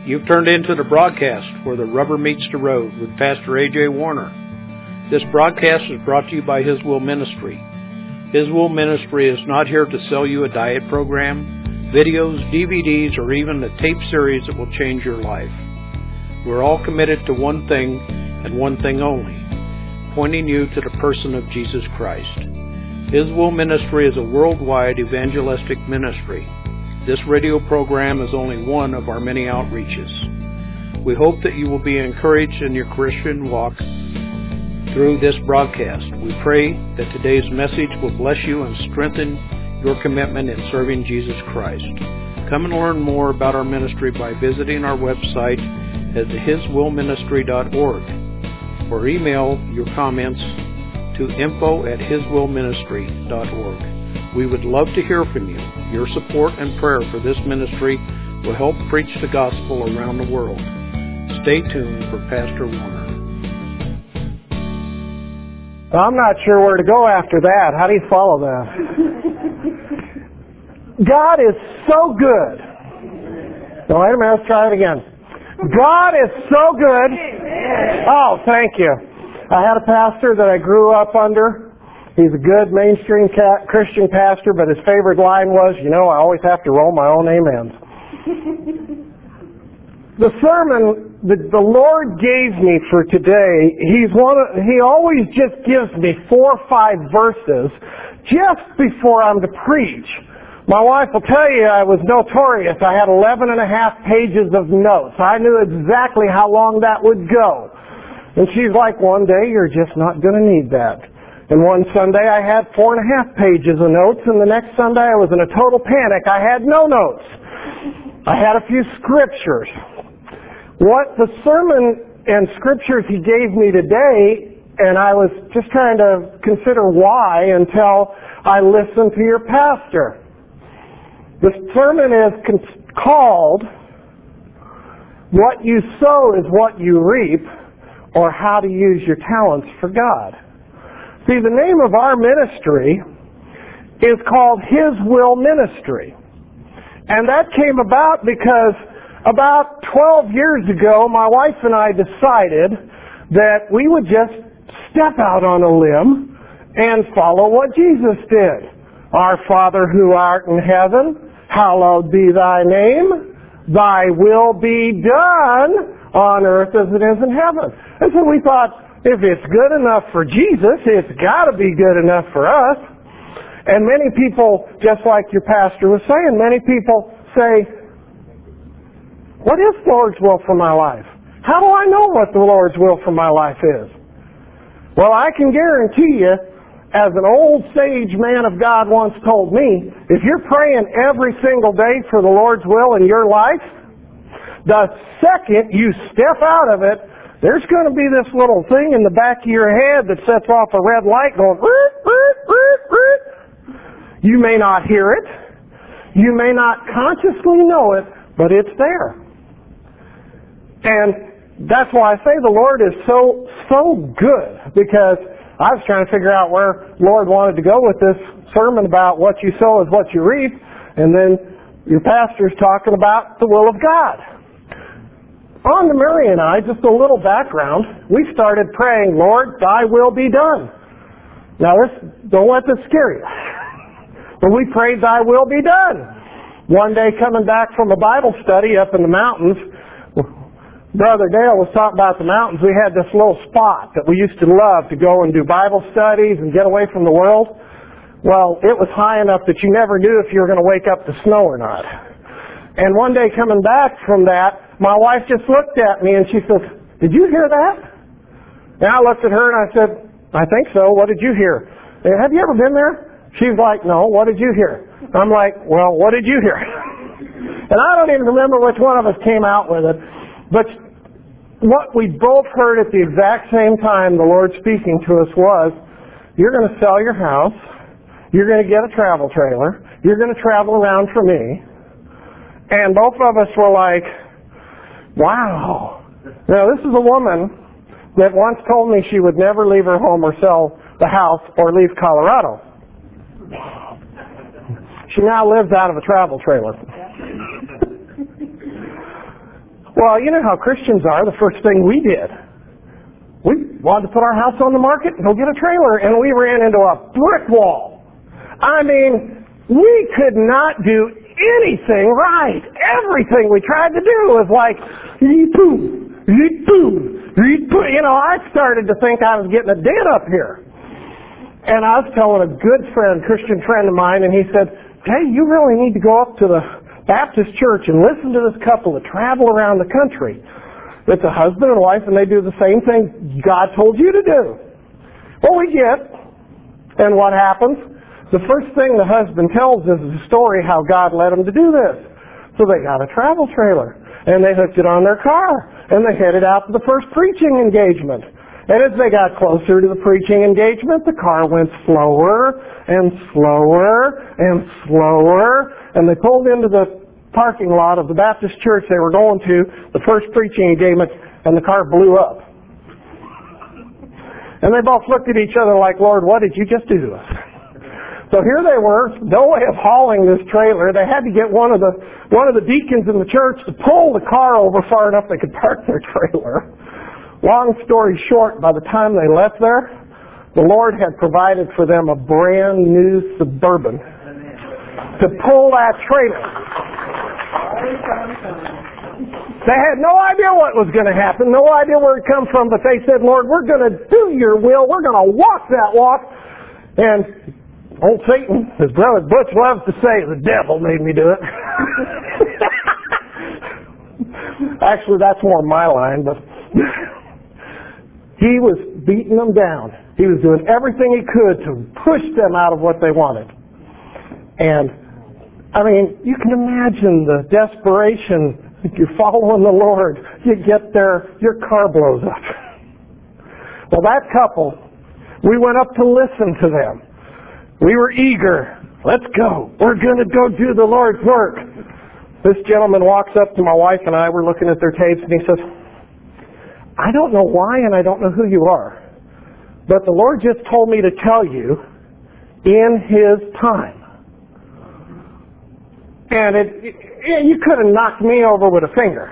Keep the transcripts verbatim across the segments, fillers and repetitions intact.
You've turned into the broadcast where the rubber meets the road with Pastor A J Warner. This broadcast is brought to you by His Will Ministry. His Will Ministry is not here to sell you a diet program, videos, D V Ds, or even a tape series that will change your life. We're all committed to one thing and one thing only, pointing you to the person of Jesus Christ. His Will Ministry is a worldwide evangelistic ministry. This radio program is only one of our many outreaches. We hope that you will be encouraged in your Christian walk through this broadcast. We pray that today's message will bless you and strengthen your commitment in serving Jesus Christ. Come and learn more about our ministry by visiting our website at his will ministry dot org or email your comments to info at his will ministry dot org. We would love to hear from you. Your support and prayer for this ministry will help preach the gospel around the world. Stay tuned for Pastor Warner. I'm not sure where to go after that. How do you follow that? God is so good. No, wait a minute, let's try it again. God is so good. Oh, thank you. I had a pastor that I grew up under. He's a good mainstream Christian pastor, but his favorite line was, you know, I always have to roll my own amens. The sermon that the Lord gave me for today, he's one of, he always just gives me four or five verses just before I'm to preach. My wife will tell you I was notorious. I had eleven and a half pages of notes. I knew exactly how long that would go. And she's like, one day you're just not going to need that. And one Sunday I had four and a half pages of notes, and the next Sunday I was in a total panic. I had no notes. I had a few scriptures. What the sermon and scriptures he gave me today, and I was just trying to consider why until I listened to your pastor. The sermon is called, What You Sow is What You Reap, or How to Use Your Talents for God. See, the name of our ministry is called His Will Ministry. And that came about because about twelve years ago, my wife and I decided that we would just step out on a limb and follow what Jesus did. Our Father who art in heaven, hallowed be thy name. Thy will be done on earth as it is in heaven. And so we thought, if it's good enough for Jesus, it's got to be good enough for us. And many people, just like your pastor was saying, many people say, what is the Lord's will for my life? How do I know what the Lord's will for my life is? Well, I can guarantee you, as an old sage man of God once told me, if you're praying every single day for the Lord's will in your life, the second you step out of it, there's going to be this little thing in the back of your head that sets off a red light going, root, root, root, root. You may not hear it. You may not consciously know it, but it's there. And that's why I say the Lord is so, so good, because I was trying to figure out where the Lord wanted to go with this sermon about what you sow is what you reap, and then your pastor's talking about the will of God. On to Mary and I, just a little background, we started praying, Lord, thy will be done. Now, this, don't let this scare you. But we prayed, thy will be done. One day coming back from a Bible study up in the mountains, Brother Dale was talking about the mountains. We had this little spot that we used to love to go and do Bible studies and get away from the world. Well, it was high enough that you never knew if you were going to wake up to snow or not. And one day coming back from that, my wife just looked at me and she says, did you hear that? And I looked at her and I said, I think so. What did you hear? And, have you ever been there? She's like, no, what did you hear? I'm like, well, what did you hear? And I don't even remember which one of us came out with it. But what we both heard at the exact same time the Lord speaking to us was, you're going to sell your house. You're going to get a travel trailer. You're going to travel around for me. And both of us were like, wow. Now, this is a woman that once told me she would never leave her home or sell the house or leave Colorado. She now lives out of a travel trailer. Well, you know how Christians are. The first thing we did, we wanted to put our house on the market and go get a trailer, and we ran into a brick wall. I mean, we could not do anything right. Everything we tried to do was like, yee-poo, yee-poo, yee-poo. You know, I started to think I was getting a dent up here. And I was telling a good friend, Christian friend of mine, and he said, hey, you really need to go up to the Baptist church and listen to this couple that travel around the country. It's a husband and wife, and they do the same thing God told you to do. Well, we get, and what happens? The first thing the husband tells us is a story how God led him to do this. So they got a travel trailer, and they hooked it on their car, and they headed out to the first preaching engagement. And as they got closer to the preaching engagement, the car went slower and slower and slower, and they pulled into the parking lot of the Baptist church they were going to, the first preaching engagement, and the car blew up. And they both looked at each other like, Lord, what did you just do to us? So here they were, no way of hauling this trailer. They had to get one of the one of the deacons in the church to pull the car over far enough they could park their trailer. Long story short, by the time they left there, the Lord had provided for them a brand new Suburban to pull that trailer. They had no idea what was going to happen, no idea where it come from, but they said, Lord, we're going to do your will. We're going to walk that walk. And old Satan, his brother Butch loves to say, the devil made me do it. Actually, that's more my line, but he was beating them down. He was doing everything he could to push them out of what they wanted. And, I mean, you can imagine the desperation. You're following the Lord. You get there, your car blows up. Well, that couple, we went up to listen to them. We were eager. Let's go. We're going to go do the Lord's work. This gentleman walks up to my wife and I. We're looking at their tapes, and he says, I don't know why and I don't know who you are, but the Lord just told me to tell you in His time. And it, it, you could have knocked me over with a finger.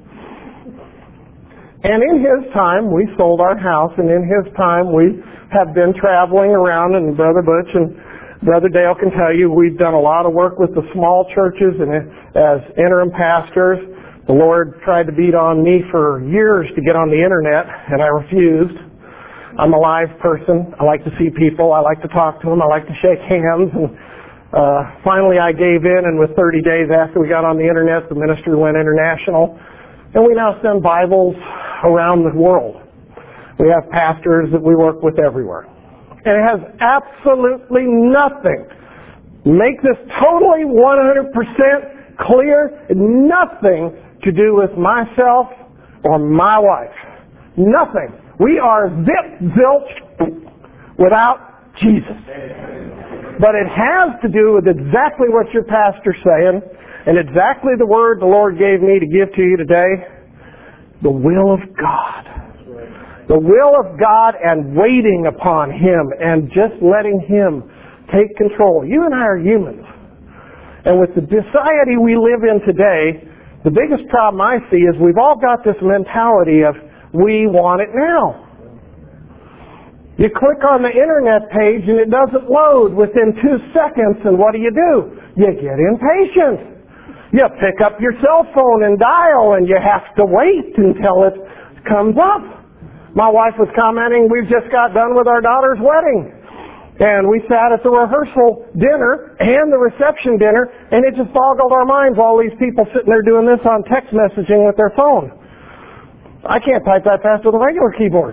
And in His time, we sold our house, and in His time, we have been traveling around, and Brother Butch and Brother Dale can tell you, we've done a lot of work with the small churches and as interim pastors. The Lord tried to beat on me for years to get on the internet, and I refused. I'm a live person. I like to see people. I like to talk to them. I like to shake hands. And uh, finally I gave in, and with thirty days after we got on the internet, the ministry went international. And we now send Bibles around the world. We have pastors that we work with everywhere. And it has absolutely nothing. Make this totally one hundred percent clear, nothing to do with myself or my wife. Nothing. We are zip, zilch without Jesus. But it has to do with exactly what your pastor's saying, and exactly the word the Lord gave me to give to you today. The will of God. The will of God and waiting upon Him and just letting Him take control. You and I are humans. And with the society we live in today, the biggest problem I see is we've all got this mentality of, we want it now. You click on the internet page and it doesn't load within two seconds, and what do you do? You get impatient. You pick up your cell phone and dial, and you have to wait until it comes up. My wife was commenting, we've just got done with our daughter's wedding. And we sat at the rehearsal dinner and the reception dinner, and it just boggled our minds, all these people sitting there doing this on text messaging with their phone. I can't type that fast with a regular keyboard.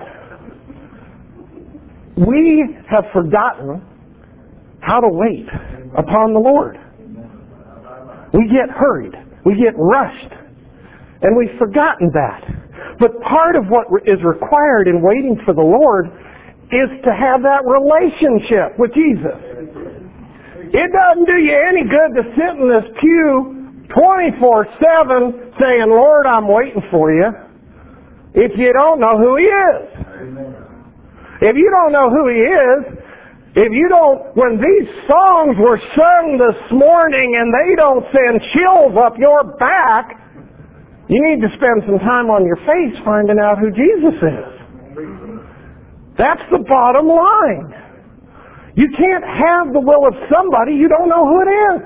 We have forgotten how to wait upon the Lord. We get hurried. We get rushed. And we've forgotten that. But part of what is required in waiting for the Lord is to have that relationship with Jesus. It doesn't do you any good to sit in this pew twenty-four seven saying, Lord, I'm waiting for you, if you don't know who He is. If you don't know who He is, if you don't, when these songs were sung this morning and they don't send chills up your back, You need to spend some time on your face finding out who Jesus is. That's the bottom line. You can't have the will of somebody you don't know who it is.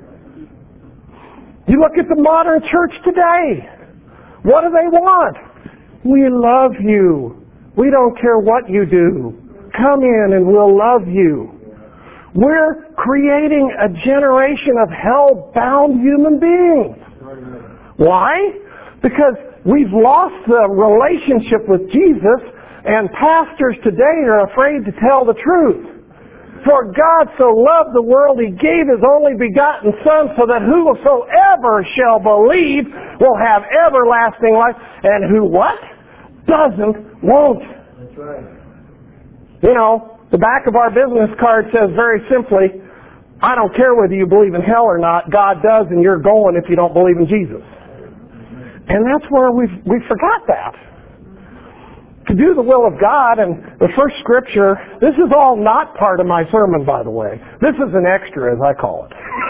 You look at the modern church today. What do they want? We love you. We don't care what you do. Come in and we'll love you. We're creating a generation of hell-bound human beings. Why? Because we've lost the relationship with Jesus, and pastors today are afraid to tell the truth. For God so loved the world, He gave His only begotten Son, so that whosoever shall believe will have everlasting life. And who what? Doesn't, won't. That's right. You know, the back of our business card says very simply, I don't care whether you believe in hell or not, God does, and you're going if you don't believe in Jesus. And that's where we've, we forgot that. To do the will of God, and the first scripture, this is all not part of my sermon, by the way. This is an extra, as I call it.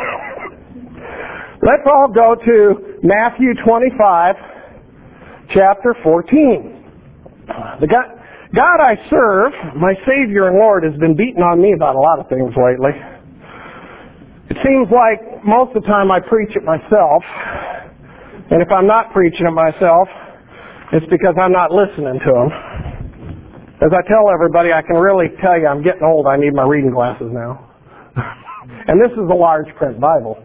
Let's all go to Matthew twenty-five, chapter fourteen. The God, God I serve, my Savior and Lord, has been beating on me about a lot of things lately. It seems like most of the time I preach it myself, and if I'm not preaching it myself, it's because I'm not listening to Him. As I tell everybody, I can really tell you I'm getting old. I need my reading glasses now. And this is a large print Bible.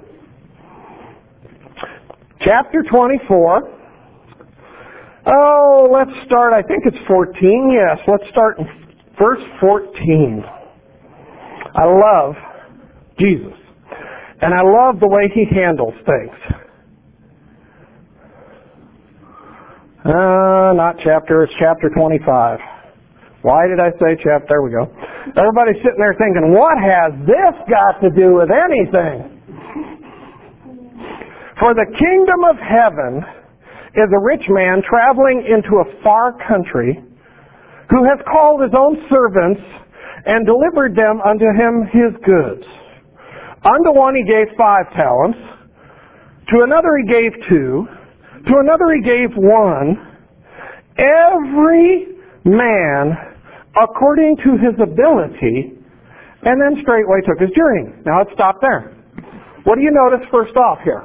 Chapter twenty-four. Oh, let's start, I think it's fourteen. Yes, let's start in verse fourteen. I love Jesus. And I love the way He handles things. Uh, not chapter, it's chapter twenty-five. Why did I say chapter? There we go. Everybody's sitting there thinking, what has this got to do with anything? For the kingdom of heaven is a rich man traveling into a far country, who has called his own servants and delivered them unto him his goods. Unto one he gave five talents, to another he gave two, to another he gave one, every man according to his ability, and then straightway took his journey. Now let's stop there. What do you notice first off here?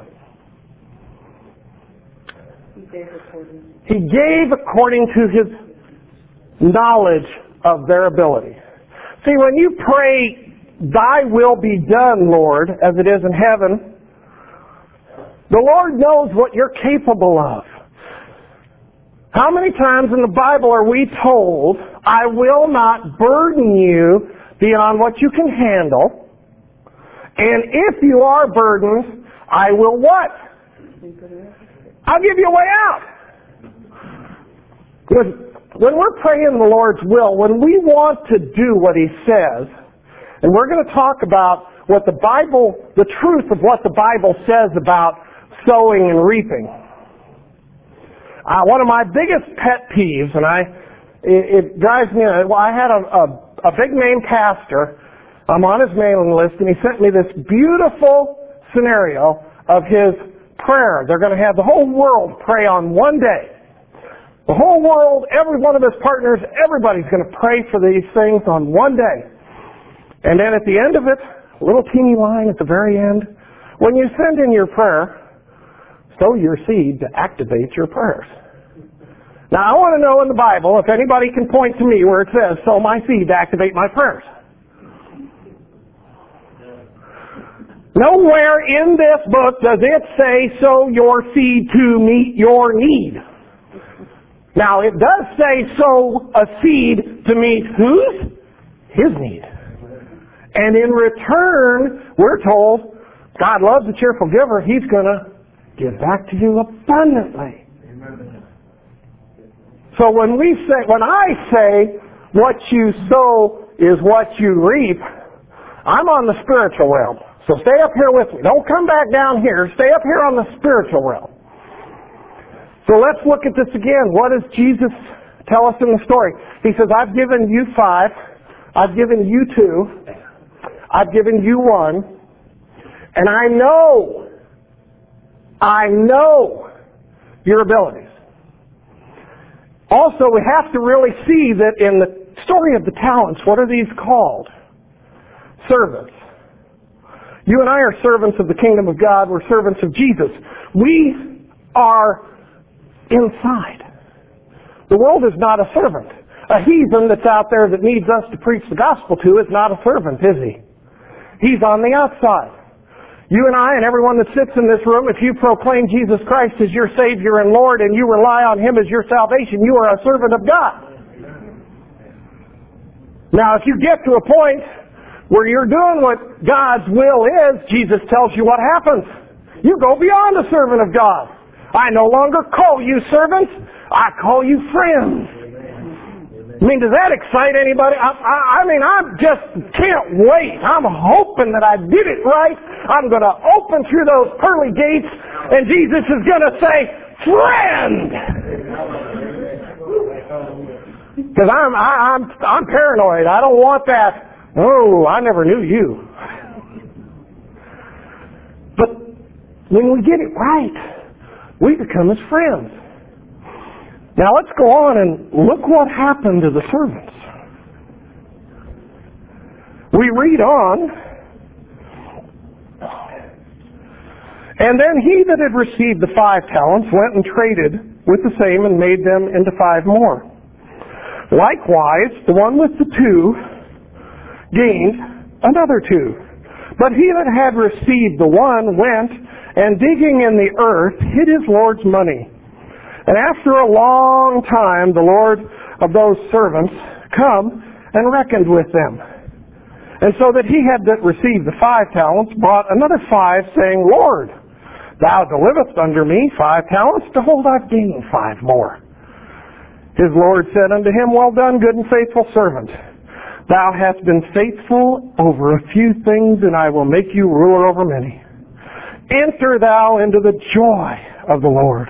He gave according, he gave according to his knowledge of their ability. See, when you pray, Thy will be done, Lord, as it is in heaven, the Lord knows what you're capable of. How many times in the Bible are we told, I will not burden you beyond what you can handle, and if you are burdened, I will what? I'll give you a way out. When, when we're praying the Lord's will, when we want to do what He says, and we're going to talk about what the Bible, the truth of what the Bible says about sowing and reaping. Uh, one of my biggest pet peeves, and I, it, it drives me, well, I had a, a, a big name pastor. I'm on his mailing list, and he sent me this beautiful scenario of his prayer. They're going to have the whole world pray on one day. The whole world, every one of his partners, everybody's going to pray for these things on one day. And then at the end of it, a little teeny line at the very end, when you send in your prayer, sow your seed to activate your prayers. Now I want to know in the Bible if anybody can point to me where it says, sow my seed to activate my prayers. Nowhere in this book does it say, sow your seed to meet your need. Now it does say, sow a seed to meet whose? His need. And in return, we're told, God loves a cheerful giver. He's going to give back to you abundantly. Amen. So when we say, when I say, what you sow is what you reap, I'm on the spiritual realm. So stay up here with me. Don't come back down here. Stay up here on the spiritual realm. So let's look at this again. What does Jesus tell us in the story? He says, I've given you five. I've given you two. I've given you one. And I know, I know your abilities. Also, we have to really see that in the story of the talents, what are these called? Servants. You and I are servants of the kingdom of God. We're servants of Jesus. We are inside. The world is not a servant. A heathen that's out there that needs us to preach the gospel to is not a servant, is he? He's on the outside. You and I and everyone that sits in this room, if you proclaim Jesus Christ as your Savior and Lord and you rely on Him as your salvation, you are a servant of God. Now, if you get to a point where you're doing what God's will is, Jesus tells you what happens. You go beyond a servant of God. I no longer call you servants, I call you friends. I mean, does that excite anybody? I, I, I mean, I just can't wait. I'm hoping that I did it right. I'm going to open through those pearly gates, and Jesus is going to say, friend! Because I'm, I, I'm, I'm paranoid. I don't want that, oh, I never knew you. But when we get it right, we become His friends. Now let's go on and look what happened to the servants. We read on, and then he that had received the five talents went and traded with the same and made them into five more. Likewise, the one with the two gained another two. But he that had received the one went and digging in the earth hid his Lord's money. And after a long time, the Lord of those servants come and reckoned with them. And so that he had that received the five talents brought another five, saying, Lord, thou deliverest unto me five talents, behold, I've gained five more. His Lord said unto him, Well done, good and faithful servant. Thou hast been faithful over a few things, and I will make you ruler over many. Enter thou into the joy of the Lord.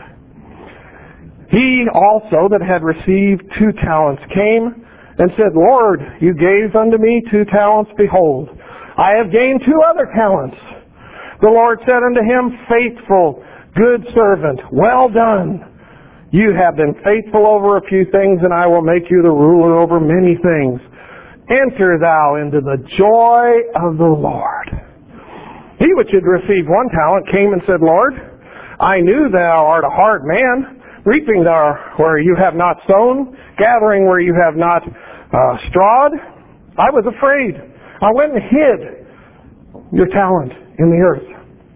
He also that had received two talents came and said, Lord, you gave unto me two talents, behold, I have gained two other talents. The Lord said unto him, Faithful, good servant, well done. You have been faithful over a few things, and I will make you the ruler over many things. Enter thou into the joy of the Lord. He which had received one talent came and said, Lord, I knew thou art a hard man, reaping there where you have not sown, gathering where you have not uh, strawed. I was afraid. I went and hid your talent in the earth.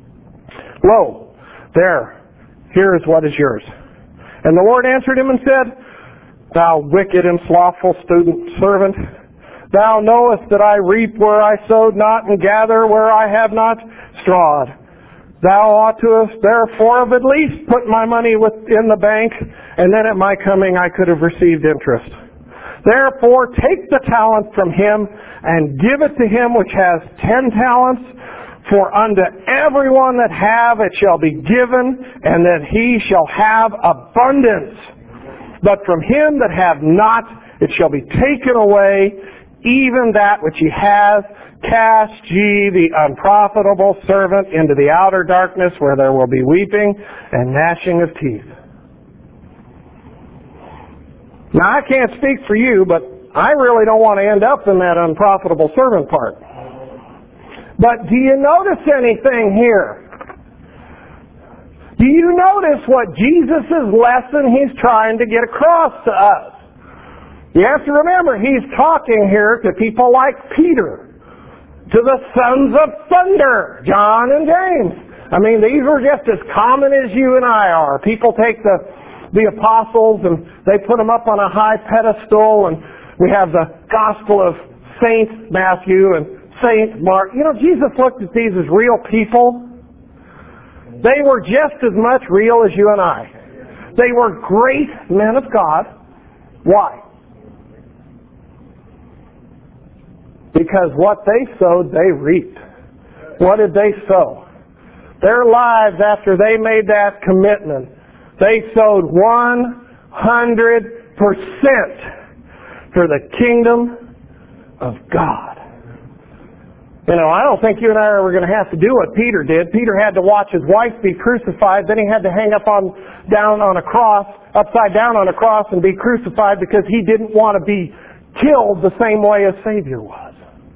Lo, there, here is what is yours. And the Lord answered him and said, Thou wicked and slothful student servant, thou knowest that I reap where I sowed not, and gather where I have not strawed. Thou ought to have therefore have at least put my money in the bank, and then at my coming I could have received interest. Therefore take the talent from him, and give it to him which has ten talents. For unto everyone that have it shall be given, and that he shall have abundance. But from him that have not, it shall be taken away, even that which he has. Cast ye the unprofitable servant into the outer darkness, where there will be weeping and gnashing of teeth. Now, I can't speak for you, but I really don't want to end up in that unprofitable servant part. But do you notice anything here? Do you notice what Jesus' lesson he's trying to get across to us? You have to remember, he's talking here to people like Peter, to the sons of thunder, John and James. I mean, these were just as common as you and I are. People take the, the apostles and they put them up on a high pedestal, and we have the Gospel of Saint Matthew and Saint Mark. You know, Jesus looked at these as real people. They were just as much real as you and I. They were great men of God. Why? Because what they sowed, they reaped. What did they sow? Their lives, after they made that commitment, they sowed one hundred percent for the kingdom of God. You know, I don't think you and I are ever going to have to do what Peter did. Peter had to watch his wife be crucified, then he had to hang up on down on a cross, upside down on a cross and be crucified because he didn't want to be killed the same way as Savior was.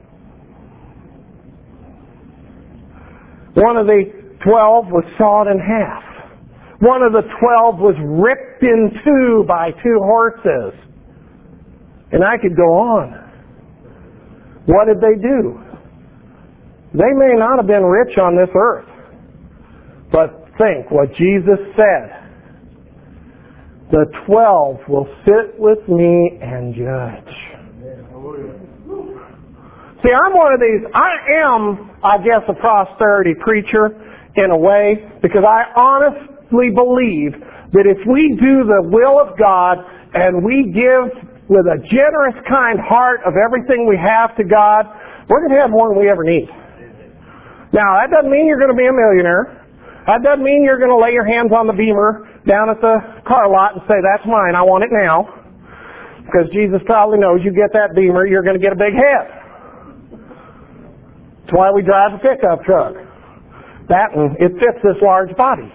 One of the twelve was sawed in half. One of the twelve was ripped in two by two horses. And I could go on. What did they do? They may not have been rich on this earth, but think what Jesus said. The twelve will sit with me and judge. See, I'm one of these, I am, I guess, a prosperity preacher in a way, because I honestly believe that if we do the will of God and we give with a generous, kind heart of everything we have to God, we're going to have more than we ever need. Now, that doesn't mean you're going to be a millionaire. That doesn't mean you're going to lay your hands on the Beamer down at the car lot and say, that's mine, I want it now. Because Jesus probably knows you get that Beamer, you're going to get a big head. That's why we drive a pickup truck. That and it fits this large body.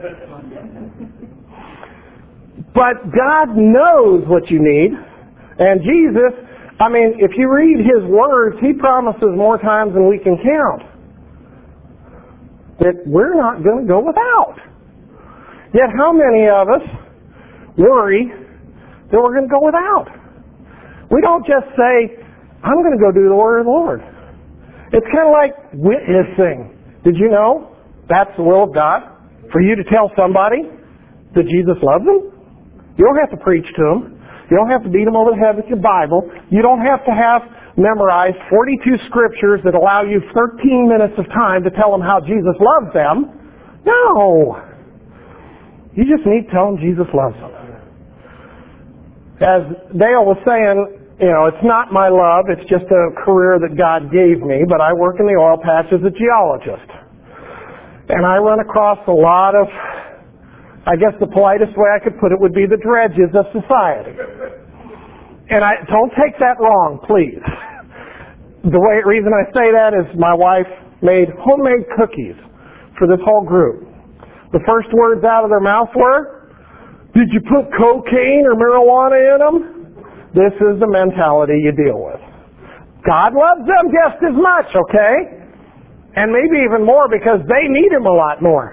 But God knows what you need. And Jesus, I mean, if you read His words, He promises more times than we can count that we're not going to go without. Yet how many of us worry that we're going to go without? We don't just say, I'm going to go do the word of the Lord. It's kind of like witnessing. Did you know that's the will of God? For you to tell somebody that Jesus loves them? You don't have to preach to them. You don't have to beat them over the head with your Bible. You don't have to have memorized forty-two scriptures that allow you thirteen minutes of time to tell them how Jesus loves them. No. You just need to tell them Jesus loves them. As Dale was saying, you know, it's not my love, it's just a career that God gave me, but I work in the oil patch as a geologist. And I run across a lot of, I guess the politest way I could put it would be the dredges of society. And I don't take that wrong, please. The way, reason I say that is my wife made homemade cookies for this whole group. The first words out of their mouth were, did you put cocaine or marijuana in them? This is the mentality you deal with. God loves them just as much, okay? And maybe even more because they need Him a lot more.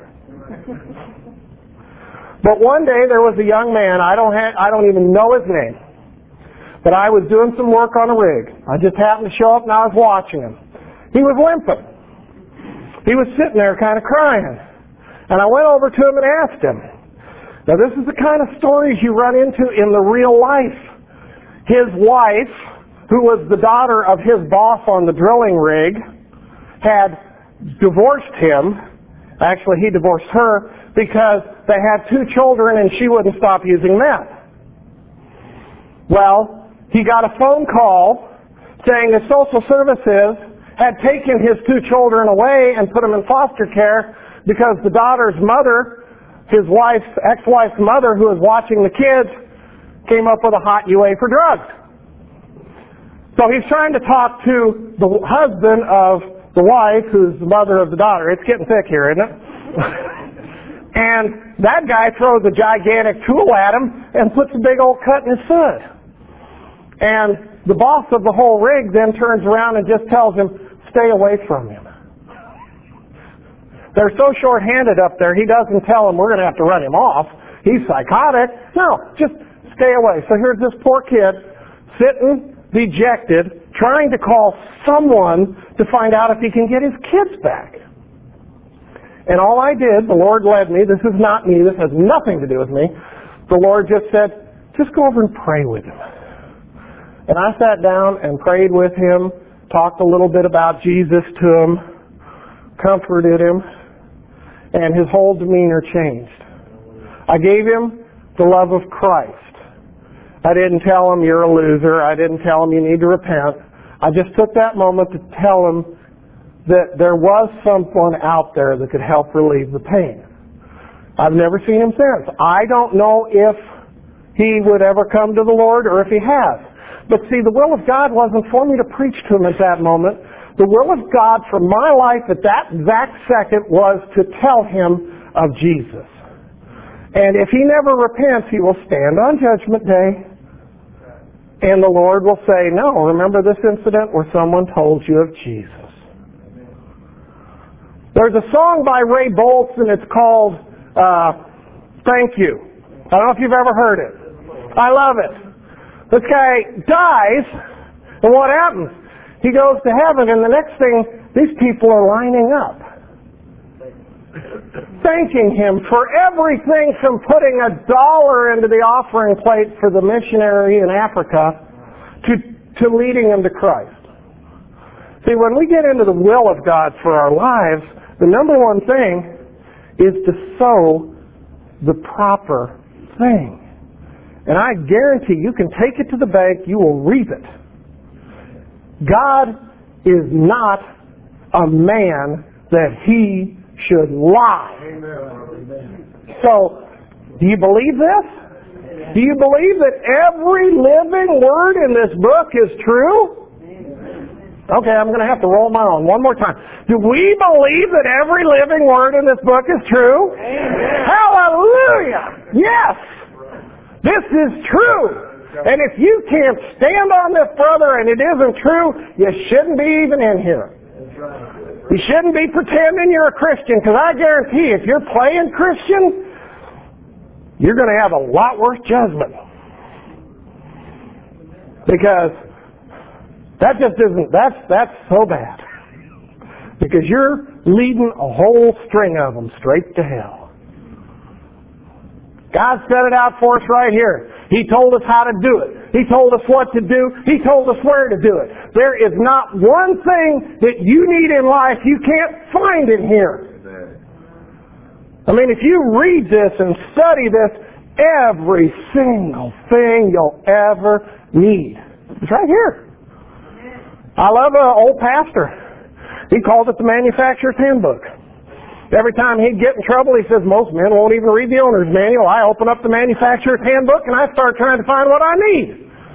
But one day there was a young man, I don't have, I don't even know his name, but I was doing some work on a rig. I just happened to show up and I was watching him. He was limping. He was sitting there kind of crying. And I went over to him and asked him. Now this is the kind of stories you run into in the real life. His wife, who was the daughter of his boss on the drilling rig, had divorced him. Actually, he divorced her because they had two children and she wouldn't stop using meth. Well, he got a phone call saying the social services had taken his two children away and put them in foster care because the daughter's mother, his wife's, ex-wife's mother who was watching the kids, came up with a hot U A for drugs. So he's trying to talk to the husband of the wife, who's the mother of the daughter. It's getting thick here, isn't it? And that guy throws a gigantic tool at him and puts a big old cut in his foot. And the boss of the whole rig then turns around and just tells him, stay away from him. They're so short-handed up there, he doesn't tell him we're going to have to run him off. He's psychotic. No, just stay away. So here's this poor kid sitting dejected, trying to call someone to find out if he can get his kids back. And all I did, the Lord led me, this is not me, this has nothing to do with me, the Lord just said, just go over and pray with him. And I sat down and prayed with him, talked a little bit about Jesus to him, comforted him, and his whole demeanor changed. I gave him the love of Christ. I didn't tell him you're a loser. I didn't tell him you need to repent. I just took that moment to tell him that there was someone out there that could help relieve the pain. I've never seen him since. I don't know if he would ever come to the Lord or if he has. But see, the will of God wasn't for me to preach to him at that moment. The will of God for my life at that exact second was to tell him of Jesus. And if he never repents, he will stand on Judgment Day. And the Lord will say, no, remember this incident where someone told you of Jesus. There's a song by Ray Boltz, and it's called uh, Thank You. I don't know if you've ever heard it. I love it. This guy dies, and what happens? He goes to heaven, and the next thing, these people are lining up, thanking him for everything from putting a dollar into the offering plate for the missionary in Africa to, to leading him to Christ. See, when we get into the will of God for our lives, the number one thing is to sow the proper thing. And I guarantee you can take it to the bank, you will reap it. God is not a man that he should lie. Amen. So, do you believe this? Do you believe that every living word in this book is true? Okay, I'm going to have to roll my own one more time. Do we believe that every living word in this book is true? Amen. Hallelujah! Yes! This is true! And if you can't stand on this, brother, and it isn't true, you shouldn't be even in here. You shouldn't be pretending you're a Christian, because I guarantee if you're playing Christian, you're going to have a lot worse judgment. Because that just isn't, that's, that's so bad. Because you're leading a whole string of them straight to hell. God set it out for us right here. He told us how to do it. He told us what to do. He told us where to do it. There is not one thing that you need in life you can't find in here. I mean, if you read this and study this, every single thing you'll ever need is right here. I love an old pastor. He calls it the manufacturer's handbook. Every time he'd get in trouble, he says, most men won't even read the owner's manual. I open up the manufacturer's handbook and I start trying to find what I need.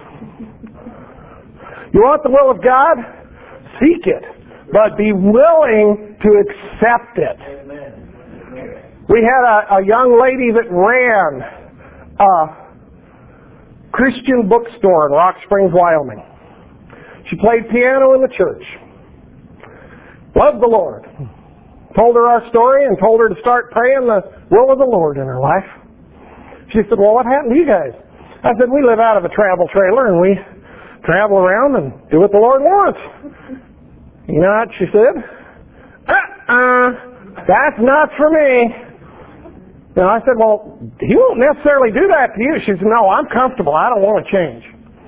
You want the will of God? Seek it. But be willing to accept it. We had a, a young lady that ran a Christian bookstore in Rock Springs, Wyoming. She played piano in the church. Loved the Lord. Told her our story and told her to start praying the will of the Lord in her life. She said, well, what happened to you guys? I said, we live out of a travel trailer and we travel around and do what the Lord wants. You know what she said? Uh-uh, that's not for me. And I said, well, he won't necessarily do that to you. She said, no, I'm comfortable. I don't want to change.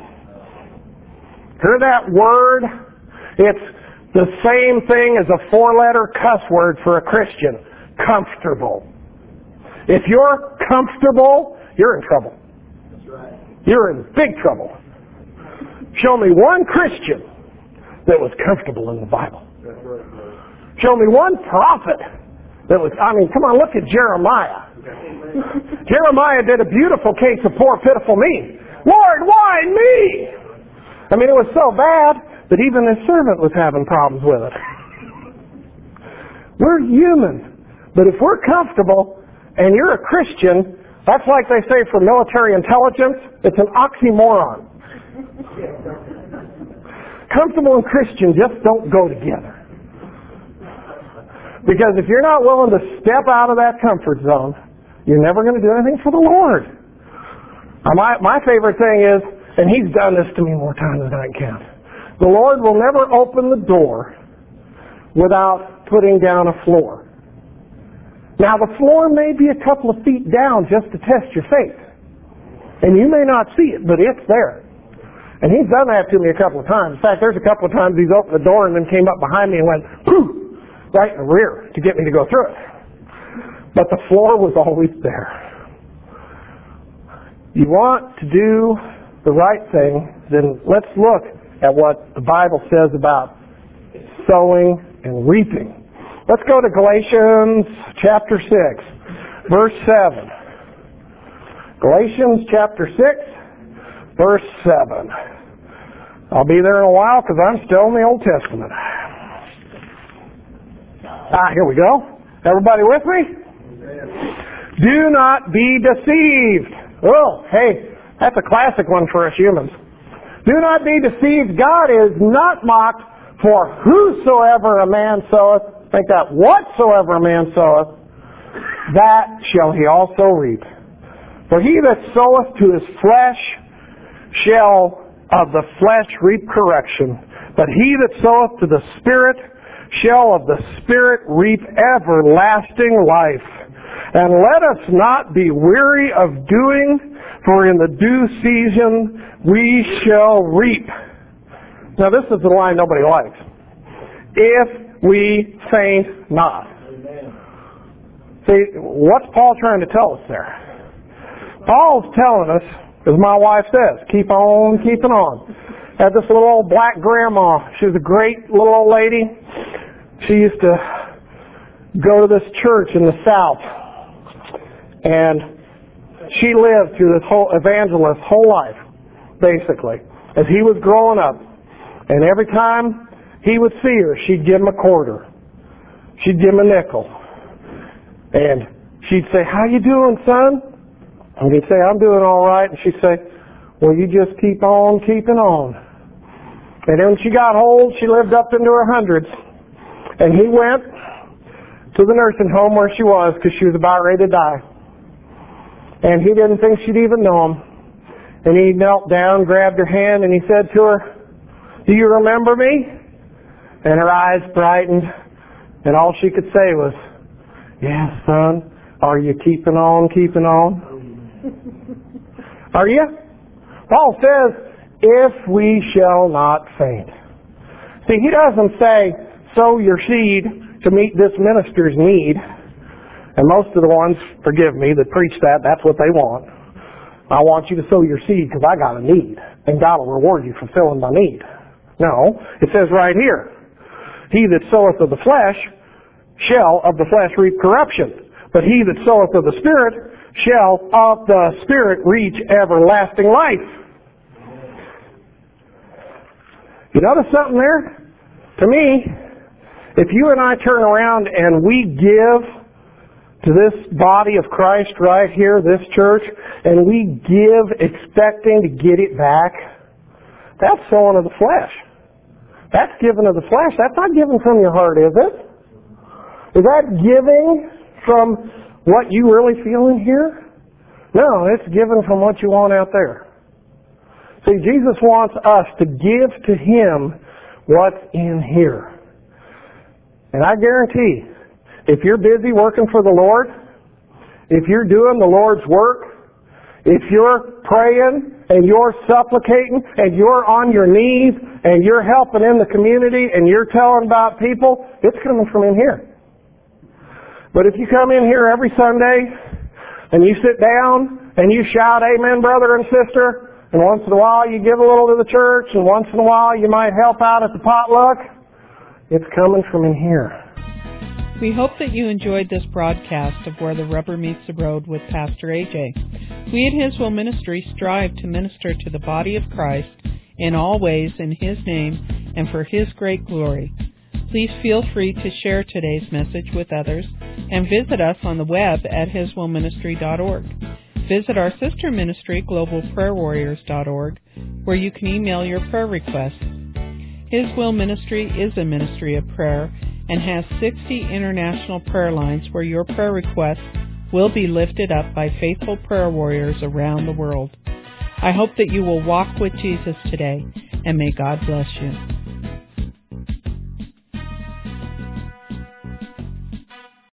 Hear that word? It's the same thing as a four-letter cuss word for a Christian. Comfortable. If you're comfortable, you're in trouble. That's right. You're in big trouble. Show me one Christian that was comfortable in the Bible. That's right. Show me one prophet that was, I mean, come on, look at Jeremiah. Jeremiah did a beautiful case of poor, pitiful me. Lord, why me? I mean, it was so bad that even his servant was having problems with it. We're human. But if we're comfortable and you're a Christian, that's like they say for military intelligence, it's an oxymoron. Comfortable and Christian just don't go together. Because if you're not willing to step out of that comfort zone, you're never going to do anything for the Lord. Now, my, my favorite thing is, and he's done this to me more times than I can count, the Lord will never open the door without putting down a floor. Now, the floor may be a couple of feet down just to test your faith. And you may not see it, but it's there. And he's done that to me a couple of times. In fact, there's a couple of times he's opened the door and then came up behind me and went, whoo, right in the rear to get me to go through it. But the floor was always there. You want to do the right thing, then let's look at what the Bible says about sowing and reaping. Let's go to Galatians chapter six, verse seven. Galatians chapter six, verse seven. I'll be there in a while because I'm still in the Old Testament. Ah, here we go. Everybody with me? Do not be deceived. Oh, hey, that's a classic one for us humans. Do not be deceived. God is not mocked, for whosoever a man soweth, think that, whatsoever a man soweth, that shall he also reap. For he that soweth to his flesh shall of the flesh reap correction, but he that soweth to the Spirit shall of the Spirit reap everlasting life. And let us not be weary of doing, for in the due season we shall reap. Now this is the line nobody likes. If we faint not. Amen. See, what's Paul trying to tell us there? Paul's telling us, as my wife says, keep on keeping on. Had this little old black grandma. She was a great little old lady. She used to go to this church in the South. And she lived through this whole evangelist's whole life, basically, as he was growing up. And every time he would see her, she'd give him a quarter. She'd give him a nickel. And she'd say, how you doing, son? And he'd say, I'm doing all right. And she'd say, well, you just keep on keeping on. And then when she got old, she lived up into her hundreds. And he went to the nursing home where she was because she was about ready to die. And he didn't think she'd even know him. And he knelt down, grabbed her hand, and he said to her, do you remember me? And her eyes brightened, and all she could say was, yes, son, are you keeping on, keeping on? Are you? Paul says, if we shall not faint. See, he doesn't say, sow your seed to meet this minister's need. And most of the ones, forgive me, that preach that, that's what they want. I want you to sow your seed because I got a need. And God will reward you for filling my need. No, it says right here, he that soweth of the flesh shall of the flesh reap corruption. But he that soweth of the Spirit shall of the Spirit reach everlasting life. You notice something there? To me, if you and I turn around and we give to this body of Christ right here, this church, and we give expecting to get it back, that's sowing of the flesh. That's giving of the flesh. That's not giving from your heart, is it? Is that giving from what you really feel in here? No, it's giving from what you want out there. See, Jesus wants us to give to Him what's in here. And I guarantee, if you're busy working for the Lord, if you're doing the Lord's work, if you're praying and you're supplicating and you're on your knees and you're helping in the community and you're telling about people, it's coming from in here. But if you come in here every Sunday and you sit down and you shout, amen, brother and sister, and once in a while you give a little to the church and once in a while you might help out at the potluck, it's coming from in here. We hope that you enjoyed this broadcast of Where the Rubber Meets the Road with Pastor A J. We at His Will Ministry strive to minister to the body of Christ in all ways in His name and for His great glory. Please feel free to share today's message with others and visit us on the web at his will ministry dot org. Visit our sister ministry, global prayer warriors dot org, where you can email your prayer requests. His Will Ministry is a ministry of prayer and has sixty international prayer lines where your prayer requests will be lifted up by faithful prayer warriors around the world. I hope that you will walk with Jesus today, and may God bless you.